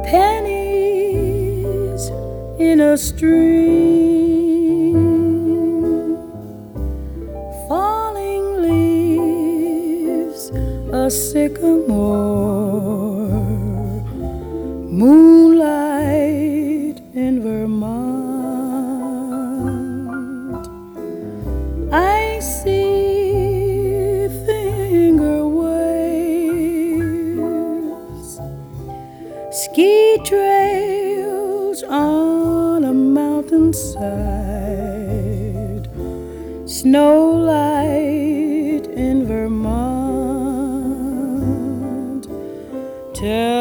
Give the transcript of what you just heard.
pennies in a stream, falling leaves, a sycamore, moonlight in Vermont. I see finger waves, ski trails on a mountainside, snowlight in Vermont. Tell